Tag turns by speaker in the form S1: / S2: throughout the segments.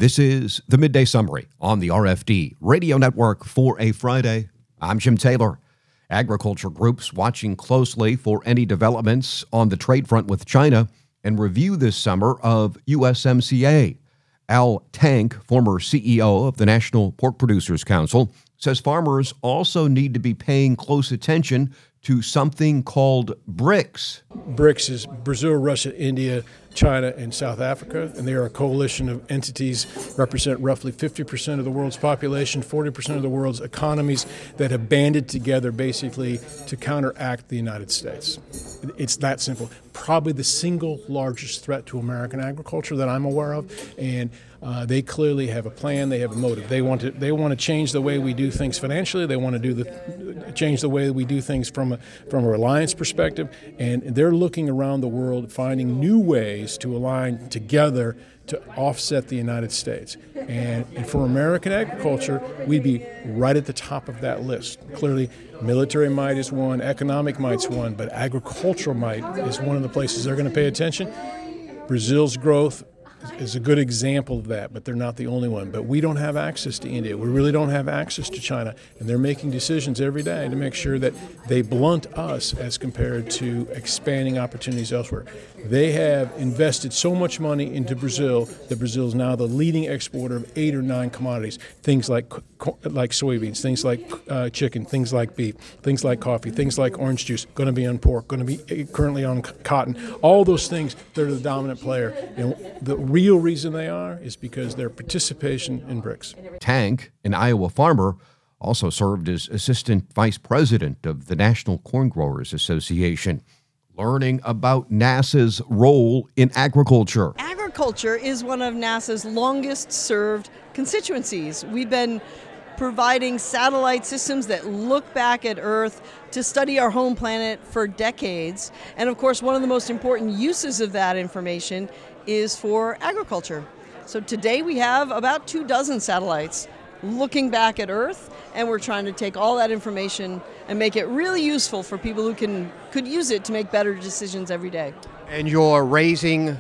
S1: This is the Midday Summary on the RFD Radio Network for a Friday. I'm Jim Taylor. Agriculture groups watching closely for any developments on the trade front with China and review this summer of USMCA. Al Tank, former CEO of the National Pork Producers Council, says farmers also need to be paying close attention to something called BRICS.
S2: BRICS is Brazil, Russia, India, China, and South Africa, and they are a coalition of entities, represent roughly 50% of the world's population, 40% of the world's economies, that have banded together basically to counteract the United States. It's that simple. Probably the single largest threat to American agriculture that I'm aware of, and they clearly have a plan. They have a motive. They want to change the way we do things financially. They want to change the way we do things from a reliance perspective, and they're looking around the world, finding new ways to align together to offset the United States. And for American agriculture, we'd be right at the top of that list. Clearly, military might is one, economic might's one, but agricultural might is one of the places they're going to pay attention. Brazil's growth is a good example of that, but they're not the only one. But we don't have access to India. We really don't have access to China, and they're making decisions every day to make sure that they blunt us as compared to expanding opportunities elsewhere. They have invested so much money into Brazil that Brazil is now the leading exporter of 8 or 9 commodities, things like soybeans, things like chicken, things like beef, things like coffee, things like orange juice, going to be on pork, going to be currently on cotton. All those things, they're the dominant player. And the real reason they are is because their participation in BRICS.
S1: Tank, an Iowa farmer, also served as assistant vice president of the National Corn Growers Association, learning about NASA's role in agriculture.
S3: Agriculture is one of NASA's longest served constituencies. We've been providing satellite systems that look back at Earth to study our home planet for decades. And of course, one of the most important uses of that information is for agriculture. So today we have about 24 satellites looking back at Earth, and we're trying to take all that information and make it really useful for people who could use it to make better decisions every day.
S4: And you're raising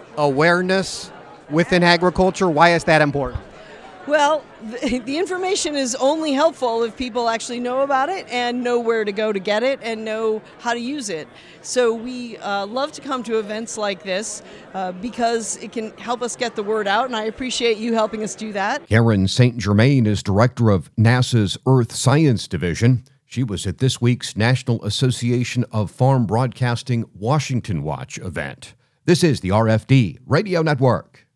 S4: awareness within agriculture. Why is that important?
S3: Well, the information is only helpful if people actually know about it and know where to go to get it and know how to use it. So we love to come to events like this because it can help us get the word out, and I appreciate you helping us do that.
S1: Karen St. Germain is director of NASA's Earth Science Division. She was at this week's National Association of Farm Broadcasting Washington Watch event. This is the RFD Radio Network.